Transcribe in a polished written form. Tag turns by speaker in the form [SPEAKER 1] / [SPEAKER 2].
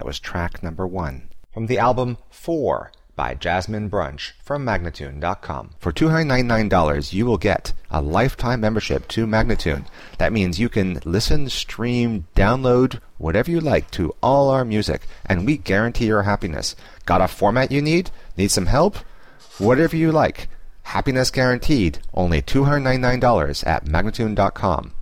[SPEAKER 1] was track number 1. From the album 4 by Jasmine Brunch from Magnatune.com. For $299, you will get a lifetime membership to Magnatune. That means you can listen, stream, download, whatever you like to all our music, and we guarantee your happiness. Got a format you need? Need some help? Whatever you like. Happiness guaranteed. Only $299 at Magnatune.com.